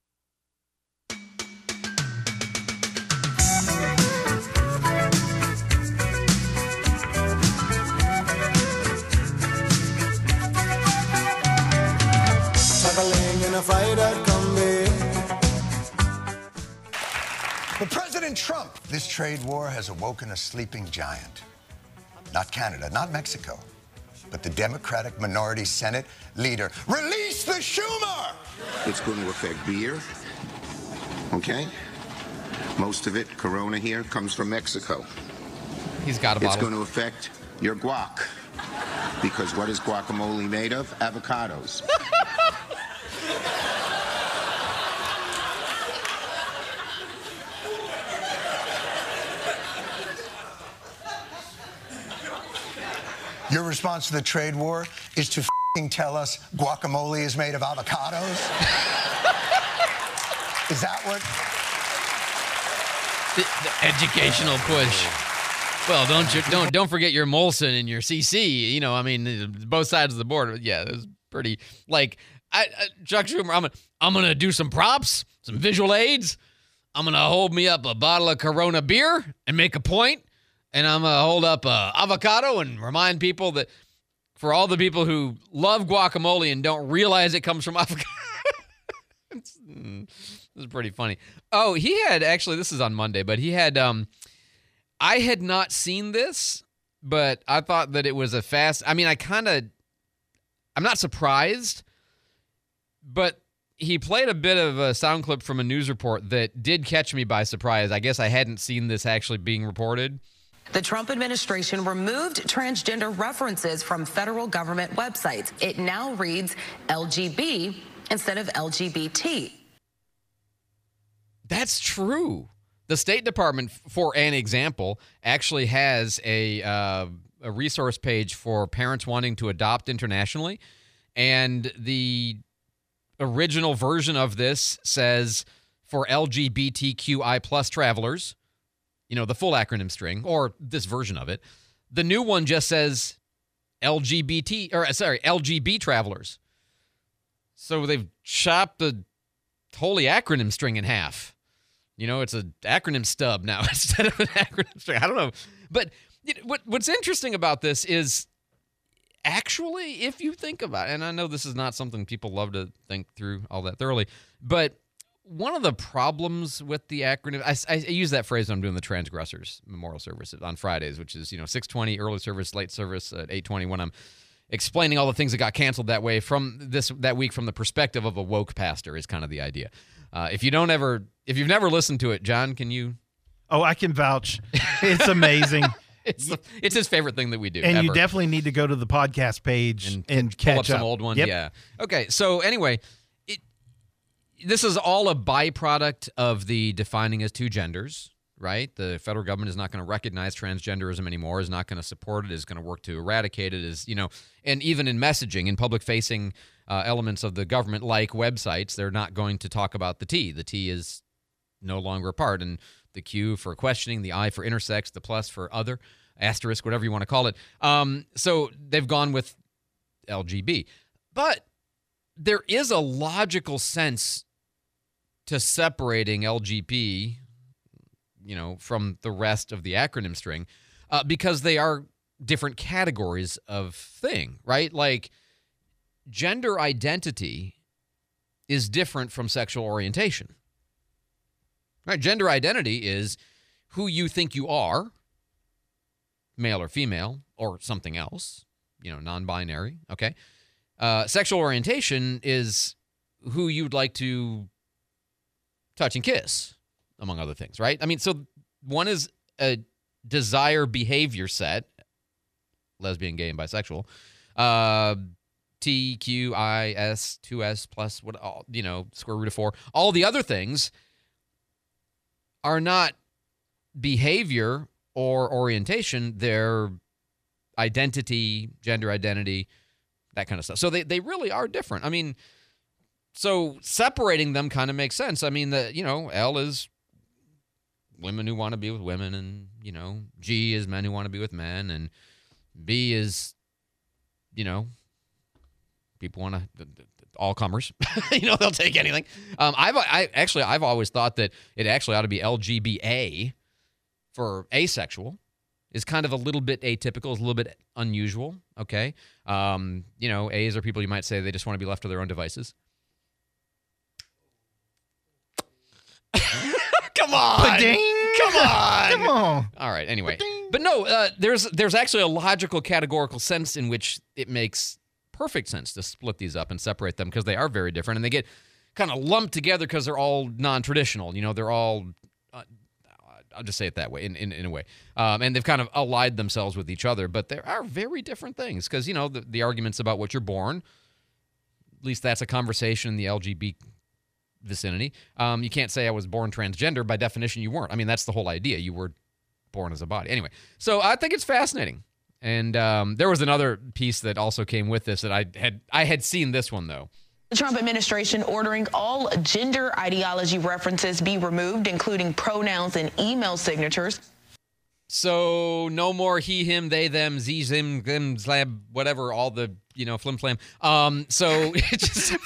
[SPEAKER 6] For President Trump, this trade war has awoken a sleeping giant. Not Canada, not Mexico, but the Democratic Minority Senate leader. Release the Schumer!
[SPEAKER 8] It's going to affect beer, okay? Most of it, Corona here, comes from Mexico.
[SPEAKER 4] He's got a bottle.
[SPEAKER 8] It's going to affect your guac, because what is guacamole made of? Avocados.
[SPEAKER 6] Your response to the trade war is to f***ing tell us guacamole is made of avocados? Is that what?
[SPEAKER 4] The, the educational push. Well, don't you don't don't forget your Molson and your C C. You know, I mean, both sides of the board. Yeah, it was pretty. Like, I, I, Chuck Schumer, I'm gonna, I'm gonna do some props, some visual aids. I'm gonna hold me up a bottle of Corona beer and make a point. And I'm going to hold up a avocado and remind people that for all the people who love guacamole and don't realize it comes from avocado. This is pretty funny. Oh, he had actually, this is on Monday, but he had, um, I had not seen this, but I thought that it was a fast, I mean, I kind of, I'm not surprised, but he played a bit of a sound clip from a news report that did catch me by surprise. I guess I hadn't seen this actually being reported.
[SPEAKER 9] The Trump administration removed transgender references from federal government websites. It now reads L G B instead of L G B T.
[SPEAKER 4] That's true. The State Department, for an example, actually has a uh, a resource page for parents wanting to adopt internationally. And the original version of this says for L G B T Q I plus travelers, you know, the full acronym string, or this version of it. The new one just says L G B T, or sorry, L G B travelers. So they've chopped the holy acronym string in half. You know, it's an acronym stub now instead of an acronym string. I don't know. But what what's interesting about this is actually, if you think about it, and I know this is not something people love to think through all that thoroughly, but one of the problems with the acronym, I, I use that phrase when I'm doing the transgressors memorial service on Fridays, which is, you know, six twenty early service, late service at eight twenty, when I'm explaining all the things that got canceled that way from this that week from the perspective of a woke pastor is kind of the idea. Uh, if you don't ever, if you've never listened to it, John, can you?
[SPEAKER 7] Oh, I can vouch. It's amazing.
[SPEAKER 4] It's the, it's his favorite thing that we do.
[SPEAKER 7] And
[SPEAKER 4] ever.
[SPEAKER 7] You definitely need to go to the podcast page and, and
[SPEAKER 4] pull
[SPEAKER 7] catch
[SPEAKER 4] up some
[SPEAKER 7] up.
[SPEAKER 4] old ones.
[SPEAKER 7] Yep.
[SPEAKER 4] Yeah. Okay. So anyway, it this is all a byproduct of the defining as two genders, right? The federal government is not going to recognize transgenderism anymore, is not going to support it, is going to work to eradicate it, is, you know, and even in messaging, in public-facing uh, elements of the government, like websites, they're not going to talk about the T. The T is no longer a part, and the Q for questioning, the I for intersex, the plus for other, asterisk, whatever you want to call it. Um, so they've gone with L G B. But there is a logical sense to separating L G B, you know, from the rest of the acronym string, uh, because they are different categories of thing, right? Like gender identity is different from sexual orientation. Right? Gender identity is who you think you are, male or female, or something else, you know, non-binary, okay? Uh, sexual orientation is who you'd like to touch and kiss, among other things, right? I mean, so one is a desire behavior set, lesbian, gay, and bisexual. Uh, T, Q, I, S, two S plus, what, all, you know, square root of four. All the other things are not behavior or orientation. They're identity, gender identity, that kind of stuff. So they, they really are different. I mean, so separating them kind of makes sense. I mean, the you know, L is women who want to be with women, and, you know, G is men who want to be with men, and B is, you know, people want to, all comers. You know, they'll take anything. Um, I've I actually I've always thought that it actually ought to be L G B A for asexual. Is kind of a little bit atypical, is a little bit unusual. Okay, um, you know, A's are people you might say they just want to be left to their own devices. Come on,
[SPEAKER 7] Ba-ding.
[SPEAKER 4] Come on,
[SPEAKER 7] Come on.
[SPEAKER 4] All right. Anyway, but no, uh, there's there's actually a logical categorical sense in which it makes perfect sense to split these up and separate them, because they are very different, and they get kind of lumped together because they're all non-traditional. You know, they're all, uh, I'll just say it that way, in, in, in a way. Um, and they've kind of allied themselves with each other, but there are very different things, because, you know, the, the arguments about what you're born, at least that's a conversation in the L G B vicinity. Um, you can't say I was born transgender. By definition, you weren't. I mean, that's the whole idea. You were born as a body. Anyway, so I think it's fascinating. And um, there was another piece that also came with this that I had I had seen this one, though.
[SPEAKER 9] The Trump administration ordering all gender ideology references be removed, including pronouns and email signatures.
[SPEAKER 4] So no more he, him, they, them, z, zim, them, slab, whatever, all the, you know, flim flam. Um, so it just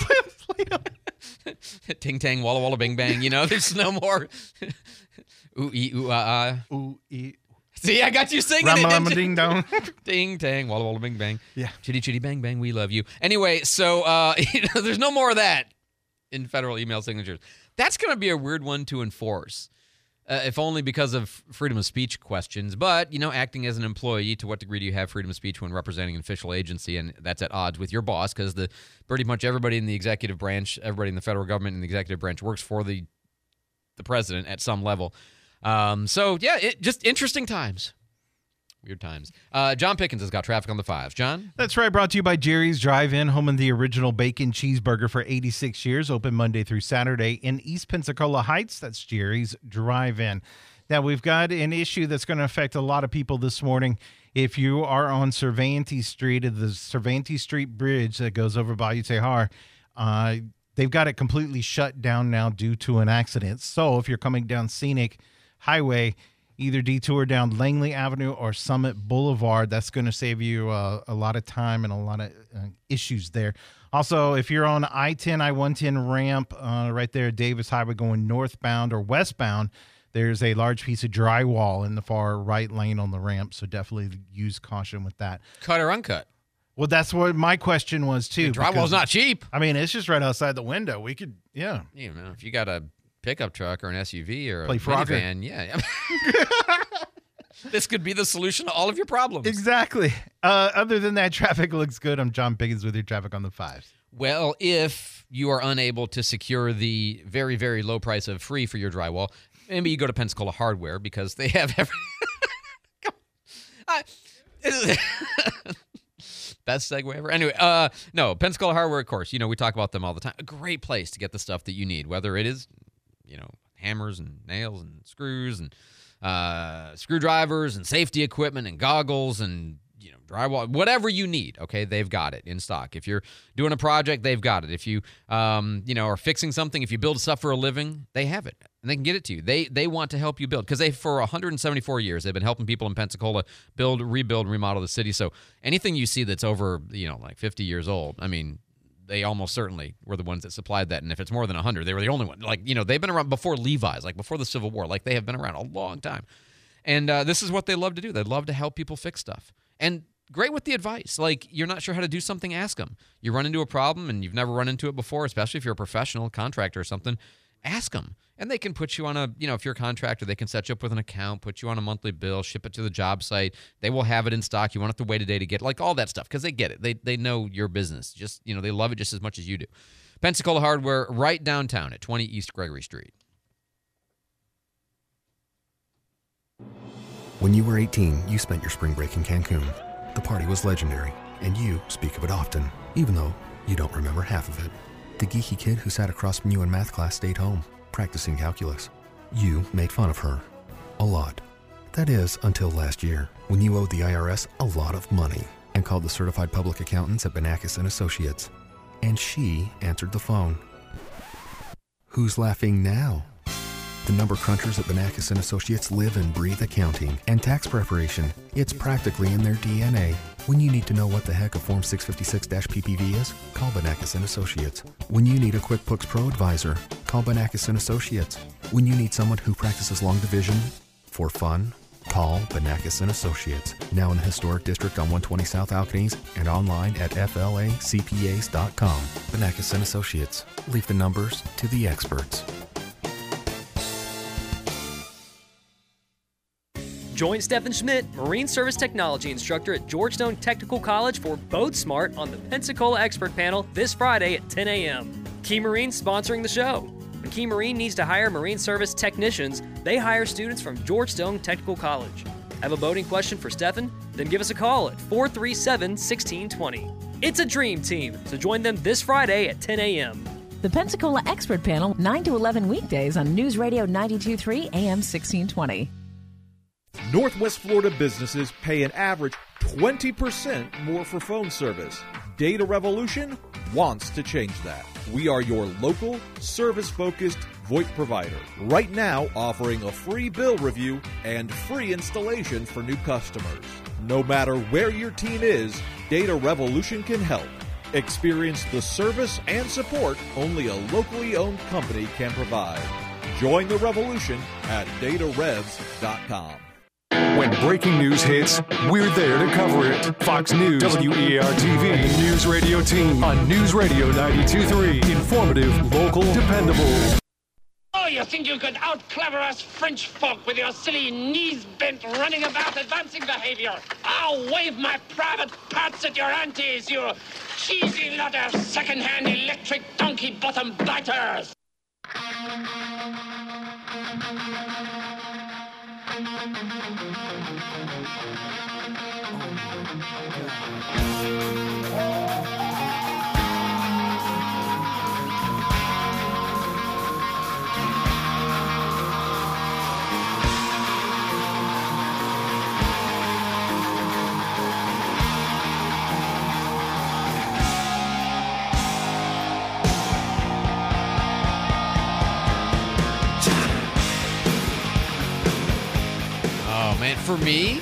[SPEAKER 4] ting tang, walla walla, bing bang. You know, there's no more ooh ee ooh ah ah.
[SPEAKER 7] Ooh ee.
[SPEAKER 4] See, I got you singing
[SPEAKER 7] Rama,
[SPEAKER 4] it.
[SPEAKER 7] ding dong.
[SPEAKER 4] Ding tang, walla walla, bing bang.
[SPEAKER 7] Yeah.
[SPEAKER 4] Chitty chitty bang bang, we love you. Anyway, so uh, you know, there's no more of that in federal email signatures. That's going to be a weird one to enforce, uh, if only because of freedom of speech questions. But, you know, acting as an employee, to what degree do you have freedom of speech when representing an official agency? And that's at odds with your boss, because the pretty much everybody in the executive branch, everybody in the federal government in the executive branch works for the the president at some level. Um, so, yeah, it, just interesting times. Weird times. Uh, John Pickens has got traffic on the fives. John?
[SPEAKER 7] That's right. Brought to you by Jerry's Drive-In, home of the original bacon cheeseburger for eighty-six years. Open Monday through Saturday in East Pensacola Heights. That's Jerry's Drive-In. Now, we've got an issue that's going to affect a lot of people this morning. If you are on Cervantes Street, the Cervantes Street Bridge that goes over Bayou Tejar, uh, they've got it completely shut down now due to an accident. So if you're coming down Scenic Highway, either detour down Langley Avenue or Summit Boulevard. That's going to save you uh, a lot of time and a lot of uh, issues there. Also, if you're on I ten, I one ten ramp uh, right there at Davis Highway going northbound or westbound, there's a large piece of drywall in the far right lane on the ramp, so definitely use caution with that.
[SPEAKER 4] Cut or uncut?
[SPEAKER 7] Well, that's what my question was, too.
[SPEAKER 4] The drywall's
[SPEAKER 7] because,
[SPEAKER 4] not cheap.
[SPEAKER 7] I mean, it's just right outside the window. We could, yeah.
[SPEAKER 4] You know, if you got a pickup truck or an S U V or a
[SPEAKER 7] Play Frogger.
[SPEAKER 4] minivan, yeah. This could be the solution to all of your problems.
[SPEAKER 7] Exactly. Uh, other than that, traffic looks good. I'm John Pickens with your traffic on the fives.
[SPEAKER 4] Well, if you are unable to secure the very, very low price of free for your drywall, maybe you go to Pensacola Hardware, because they have every... I... Best segue ever. Anyway, uh, no, Pensacola Hardware, of course. You know, we talk about them all the time. A great place to get the stuff that you need, whether it is, you know, hammers and nails and screws and uh, screwdrivers and safety equipment and goggles and, you know, drywall, whatever you need. Okay, they've got it in stock. If you're doing a project, they've got it. If you, um, you know, are fixing something, if you build stuff for a living, they have it. And they can get it to you. They they want to help you build, because they, for one hundred seventy-four years, they've been helping people in Pensacola build, rebuild, remodel the city. So anything you see that's over, you know, like fifty years old, I mean, they almost certainly were the ones that supplied that. And if it's more than one hundred, they were the only one. Like, you know, they've been around before Levi's, like before the Civil War. Like, they have been around a long time. And uh, this is what they love to do. They love to help people fix stuff. And great with the advice. Like, you're not sure how to do something, ask them. You run into a problem and you've never run into it before, especially if you're a professional contractor or something, ask them. And they can put you on a, you know, if you're a contractor, they can set you up with an account, put you on a monthly bill, ship it to the job site. They will have it in stock. You won't have to wait a day to get it, like all that stuff, because they get it. They they know your business. Just, you know, they love it just as much as you do. Pensacola Hardware, right downtown at twenty East Gregory Street.
[SPEAKER 10] When you were eighteen, you spent your spring break in Cancun. The party was legendary, and you speak of it often, even though you don't remember half of it. The geeky kid who sat across from you in math class stayed home, practicing calculus. You made fun of her. A lot. That is, until last year, when you owed the I R S a lot of money and called the certified public accountants at Banakis and Associates. And she answered the phone. Who's laughing now? The number crunchers at Banakis and Associates live and breathe accounting and tax preparation. It's practically in their D N A. When you need to know what the heck a Form six fifty-six P P V is, call Banakis and Associates. When you need a QuickBooks Pro advisor, call Banakis and Associates. When you need someone who practices long division for fun, call Banakis and Associates. Now in the historic district on one twenty South Alcanese and online at F L A C P As dot com. Banakis and Associates. Leave the numbers to the experts.
[SPEAKER 11] Join Stephen Schmidt, Marine Service Technology Instructor at Georgetown Technical College for Boat Smart on the Pensacola Expert Panel this Friday at ten a.m. Key Marine sponsoring the show. When Key Marine needs to hire Marine Service technicians, they hire students from Georgetown Technical College. Have a boating question for Stephen? Then give us a call at four three seven, one six two zero. It's a dream team, so join them this Friday at ten a.m.
[SPEAKER 13] The Pensacola Expert Panel, nine to eleven weekdays on News Radio ninety-two point three A M sixteen twenty.
[SPEAKER 14] Northwest Florida businesses pay an average twenty percent more for phone service. Data Revolution wants to change that. We are your local, service-focused VoIP provider. Right now, offering a free bill review and free installation for new customers. No matter where your team is, Data Revolution can help. Experience the service and support only a locally owned company can provide. Join the revolution at data revs dot com.
[SPEAKER 1] When breaking news hits, we're there to cover it. Fox News, W E A R T V, and the News Radio team on News Radio ninety-two point three. Informative, local, dependable.
[SPEAKER 15] Oh, you think you could out-clever us French folk with your silly knees bent running about advancing behavior? I'll wave my private parts at your aunties, you cheesy lot of second-hand electric donkey-bottom biters!
[SPEAKER 4] Man, for me,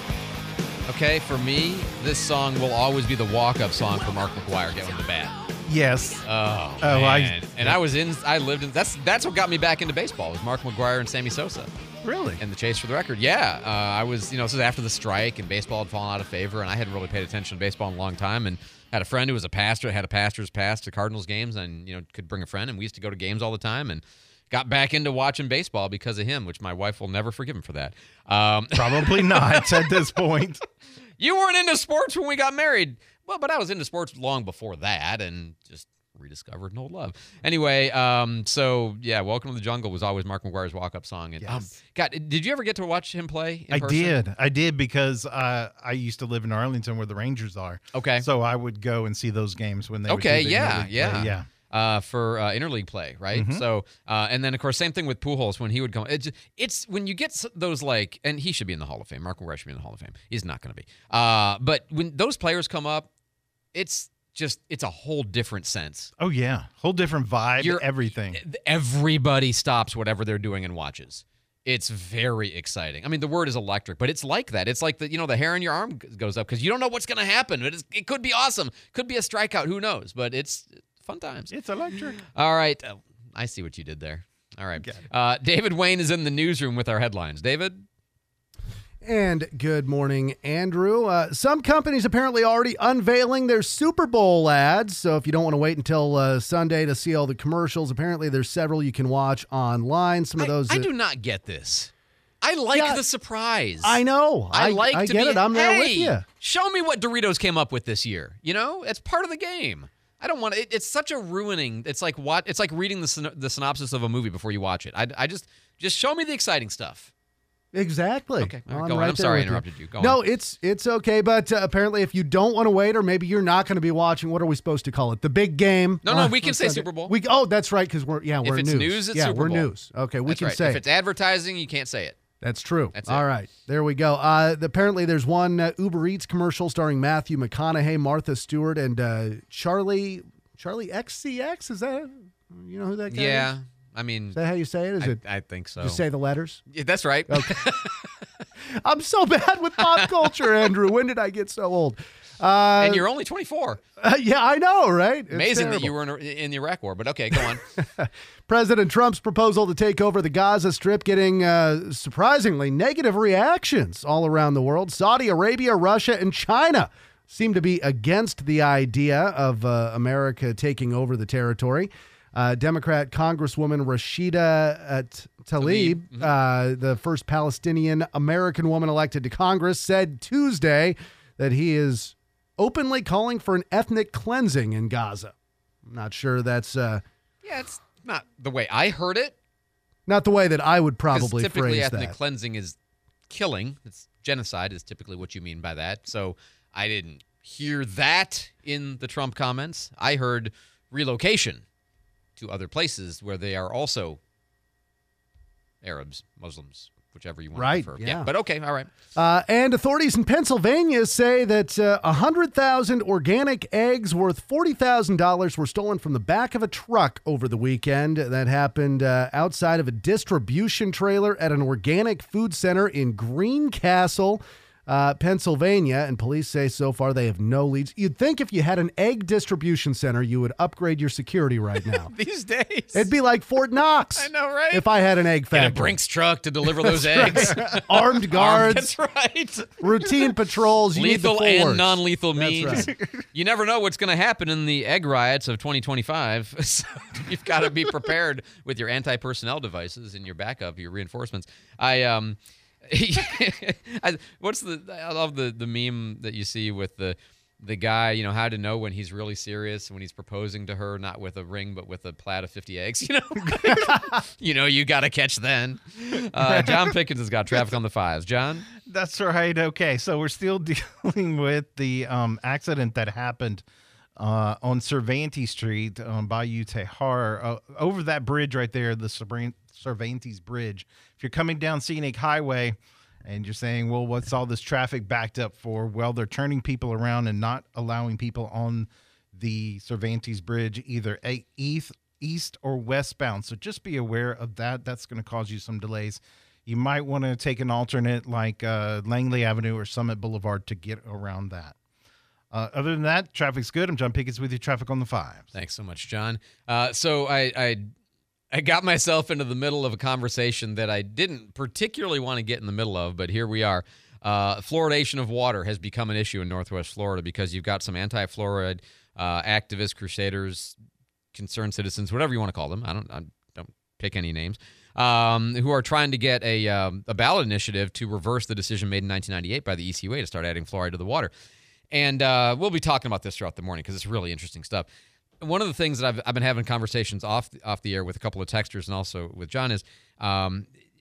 [SPEAKER 4] okay, for me, this song will always be the walk-up song for Mark McGwire getting the bat.
[SPEAKER 7] Yes.
[SPEAKER 4] Oh,
[SPEAKER 7] oh
[SPEAKER 4] man.
[SPEAKER 7] I,
[SPEAKER 4] and I was in, I lived in, that's that's what got me back into baseball, was Mark McGwire and Sammy Sosa.
[SPEAKER 7] Really?
[SPEAKER 4] And the chase for the record. Yeah. Uh, I was, you know, this was after the strike, and baseball had fallen out of favor, and I hadn't really paid attention to baseball in a long time, and had a friend who was a pastor, had a pastor's pass to Cardinals games, and, you know, could bring a friend, and we used to go to games all the time, and got back into watching baseball because of him, which my wife will never forgive him for that. Um,
[SPEAKER 7] Probably not at this point.
[SPEAKER 4] You weren't into sports when we got married. Well, but I was into sports long before that and just rediscovered an old love. Anyway, um, so, yeah, Welcome to the Jungle was always Mark McGwire's walk-up song. And,
[SPEAKER 7] yes.
[SPEAKER 4] um, God, did you ever get to watch him play in
[SPEAKER 7] I
[SPEAKER 4] person?
[SPEAKER 7] did. I did because uh, I used to live in Arlington where the Rangers are.
[SPEAKER 4] Okay.
[SPEAKER 7] So I would go and see those games when they
[SPEAKER 4] okay,
[SPEAKER 7] would do the
[SPEAKER 4] yeah,
[SPEAKER 7] interleague
[SPEAKER 4] yeah.
[SPEAKER 7] play. Yeah.
[SPEAKER 4] Uh, for uh, interleague play, right?
[SPEAKER 7] Mhm.
[SPEAKER 4] So, uh, and then of course, same thing with Pujols when he would come. It's, it's when you get s- those like, and he should be in the Hall of Fame. Mark McGwire should be in the Hall of Fame. He's not going to be. Uh, but when those players come up, it's just it's a whole different sense.
[SPEAKER 7] Oh yeah, whole different vibe.
[SPEAKER 4] You're-
[SPEAKER 7] everything.
[SPEAKER 4] Everybody stops whatever they're doing and watches. It's very exciting. I mean, the word is electric, but it's like that. It's like the you know the hair on your arm g- goes up because you don't know what's going to happen. It, is, it could be awesome. Could be a strikeout. Who knows? But it's fun times.
[SPEAKER 7] It's electric.
[SPEAKER 4] All right. Uh, I see what you did there. All right. Uh, David Wayne is in the newsroom with our headlines. David?
[SPEAKER 17] And good morning, Andrew. Uh, some companies apparently already unveiling their Super Bowl ads. So if you don't want to wait until uh, Sunday to see all the commercials, apparently there's several you can watch online. Some of
[SPEAKER 4] I,
[SPEAKER 17] those.
[SPEAKER 4] I
[SPEAKER 17] that,
[SPEAKER 4] do not get this. I like
[SPEAKER 17] Yeah,
[SPEAKER 4] the surprise.
[SPEAKER 17] I know.
[SPEAKER 4] I,
[SPEAKER 17] I
[SPEAKER 4] like
[SPEAKER 17] I
[SPEAKER 4] to
[SPEAKER 17] get
[SPEAKER 4] be,
[SPEAKER 17] it. I'm there
[SPEAKER 4] hey,
[SPEAKER 17] with you.
[SPEAKER 4] Show me what Doritos came up with this year. You know, it's part of the game. I don't want to. It, it's such a ruining. It's like what? It's like reading the syn- the synopsis of a movie before you watch it. I, I just just show me the exciting stuff.
[SPEAKER 17] Exactly.
[SPEAKER 4] Okay, all right,
[SPEAKER 17] Well,
[SPEAKER 4] go
[SPEAKER 17] I'm
[SPEAKER 4] on.
[SPEAKER 17] right
[SPEAKER 4] I'm
[SPEAKER 17] there
[SPEAKER 4] sorry I
[SPEAKER 17] with
[SPEAKER 4] interrupted you. Go
[SPEAKER 17] no,
[SPEAKER 4] on.
[SPEAKER 17] it's it's okay. But uh, apparently, if you don't want to wait, or maybe you're not going to be watching, what are we supposed to call it? The big game?
[SPEAKER 4] No, no,
[SPEAKER 17] uh,
[SPEAKER 4] we can
[SPEAKER 17] on
[SPEAKER 4] say
[SPEAKER 17] Sunday?
[SPEAKER 4] Super Bowl.
[SPEAKER 17] We oh, that's right, because we're yeah
[SPEAKER 4] If
[SPEAKER 17] we're
[SPEAKER 4] it's
[SPEAKER 17] news.
[SPEAKER 4] news, it's
[SPEAKER 17] yeah,
[SPEAKER 4] Super
[SPEAKER 17] we're
[SPEAKER 4] Bowl.
[SPEAKER 17] news. Okay, we
[SPEAKER 4] That's
[SPEAKER 17] can
[SPEAKER 4] right.
[SPEAKER 17] say
[SPEAKER 4] If
[SPEAKER 17] it.
[SPEAKER 4] it's advertising, you can't say it.
[SPEAKER 17] That's true.
[SPEAKER 4] That's
[SPEAKER 17] All
[SPEAKER 4] it.
[SPEAKER 17] right, there we go. Uh, apparently, there's one uh, Uber Eats commercial starring Matthew McConaughey, Martha Stewart, and uh, Charlie Charlie X C X. Is that you know who that guy is?
[SPEAKER 4] Yeah, I mean,
[SPEAKER 17] Is that how you say it? Is
[SPEAKER 4] I,
[SPEAKER 17] it?
[SPEAKER 4] I think so.
[SPEAKER 17] Just say the letters.
[SPEAKER 4] Yeah, that's right.
[SPEAKER 17] Okay. I'm so bad with pop culture, Andrew. When did I get so old? Uh,
[SPEAKER 4] and you're only twenty-four.
[SPEAKER 17] Uh, yeah, I know, right? It's
[SPEAKER 4] Amazing that
[SPEAKER 17] terrible.
[SPEAKER 4] you were in, in the Iraq War, but okay, go on.
[SPEAKER 17] President Trump's proposal to take over the Gaza Strip getting uh, surprisingly negative reactions all around the world. Saudi Arabia, Russia, and China seem to be against the idea of uh, America taking over the territory. Uh, Democrat Congresswoman Rashida uh, T- Tlaib,
[SPEAKER 4] Tlaib.
[SPEAKER 17] uh, the first Palestinian American woman elected to Congress, said Tuesday that he is openly calling for an ethnic cleansing in Gaza. I'm not sure that's uh,
[SPEAKER 4] Yeah, it's not the way I heard it.
[SPEAKER 17] not the way that I would
[SPEAKER 4] 'cause
[SPEAKER 17] probably
[SPEAKER 4] typically
[SPEAKER 17] phrase
[SPEAKER 4] ethnic
[SPEAKER 17] that.
[SPEAKER 4] cleansing is killing. It's genocide is typically what you mean by that. So I didn't hear that in the Trump comments. I heard relocation to other places where they are also Arabs, Muslims, whichever you want
[SPEAKER 17] Right,
[SPEAKER 4] to prefer.
[SPEAKER 17] yeah.
[SPEAKER 4] But okay, all right.
[SPEAKER 17] Uh, and authorities in Pennsylvania say that uh, one hundred thousand organic eggs worth forty thousand dollars were stolen from the back of a truck over the weekend. That happened uh, outside of a distribution trailer at an organic food center in Greencastle, uh, Pennsylvania. And police say so far they have no leads. You'd think if you had an egg distribution center, you would upgrade your security right now.
[SPEAKER 4] These days.
[SPEAKER 17] It'd be like Fort Knox.
[SPEAKER 4] I know, right?
[SPEAKER 17] If I had an egg
[SPEAKER 4] Get
[SPEAKER 17] factory.
[SPEAKER 4] a Brinks truck to deliver those
[SPEAKER 17] That's
[SPEAKER 4] eggs.
[SPEAKER 17] right. Armed guards.
[SPEAKER 4] That's right.
[SPEAKER 17] Routine patrols. You
[SPEAKER 4] Lethal
[SPEAKER 17] need the
[SPEAKER 4] and
[SPEAKER 17] force.
[SPEAKER 4] non-lethal
[SPEAKER 17] That's
[SPEAKER 4] means.
[SPEAKER 17] right.
[SPEAKER 4] You never know what's going to happen in the egg riots of twenty twenty-five. So you've got to be prepared with your anti-personnel devices and your backup, your reinforcements. I um, I, what's the? I love the the meme that you see with the the guy. You know how to know when he's really serious when he's proposing to her, not with a ring but with a plaid of fifty eggs. You know, you know you got to catch then. Uh, John Pickens has got traffic on the fives. John.
[SPEAKER 7] That's right. Okay, so we're still dealing with the um, accident that happened uh, on Cervantes Street um, Bayou Tejar, uh, over that bridge right there, the Cervan- Cervantes Bridge. If you're coming down Scenic Highway and you're saying, well, what's all this traffic backed up for? Well, they're turning people around and not allowing people on the Cervantes Bridge, either a- east, east or westbound. So just be aware of that. That's going to cause you some delays. You might want to take an alternate like uh, Langley Avenue or Summit Boulevard to get around that. Uh, other than that, traffic's good. I'm John Pickens with you. Traffic on the fives.
[SPEAKER 4] Thanks so much, John. Uh, so I, I I got myself into the middle of a conversation that I didn't particularly want to get in the middle of, but here we are. Uh, fluoridation of water has become an issue in Northwest Florida because you've got some anti-fluoride uh, activists, crusaders, concerned citizens, whatever you want to call them. I don't I don't pick any names. Um, who are trying to get a um, a ballot initiative to reverse the decision made in nineteen ninety-eight by the E C U A to start adding fluoride to the water. And uh, we'll be talking about this throughout the morning because it's really interesting stuff. One of the things that I've, I've been having conversations off the, off the air with a couple of texters and also with John is um,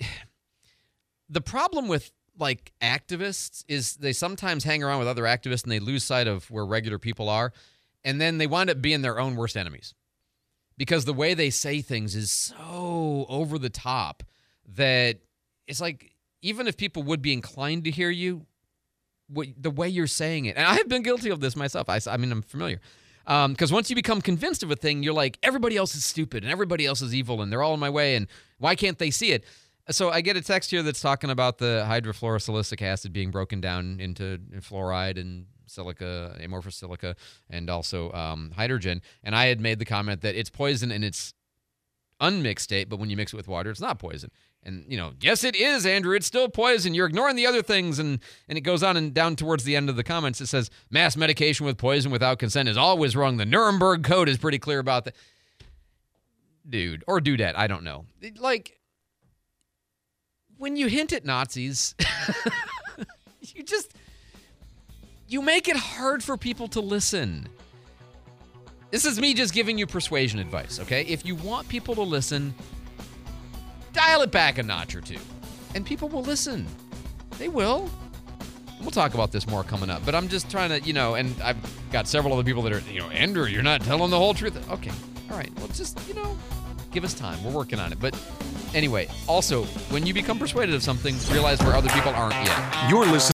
[SPEAKER 4] the problem with like activists is they sometimes hang around with other activists and they lose sight of where regular people are, and then they wind up being their own worst enemies because the way they say things is so over the top that it's like even if people would be inclined to hear you, what, the way you're saying it, and I have been guilty of this myself. I, I mean, I'm familiar. Because um, once you become convinced of a thing, you're like, everybody else is stupid and everybody else is evil and they're all in my way and why can't they see it? So I get a text here that's talking about the hydrofluorosilicic acid being broken down into fluoride and silica, amorphous silica, and also um, hydrogen. And I had made the comment that it's poison in its unmixed state, but when you mix it with water, it's not poison. And, you know, yes, it is, Andrew. It's still poison. You're ignoring the other things. And, and it goes on and down towards the end of the comments. It says, mass medication with poison without consent is always wrong. The Nuremberg Code is pretty clear about that. Dude, or dudette, I don't know. Like, when you hint at Nazis, you just, you make it hard for people to listen. This is me just giving you persuasion advice, okay? If you want people to listen, dial it back a notch or two, and people will listen. They will. We'll talk about this more coming up, but I'm just trying to, you know, and I've got several other people that are, you know, Andrew, you're not telling the whole truth. Okay, all right, well, just, you know, give us time. We're working on it. But anyway, also, when you become persuaded of something, realize where other people aren't yet.
[SPEAKER 1] You're listening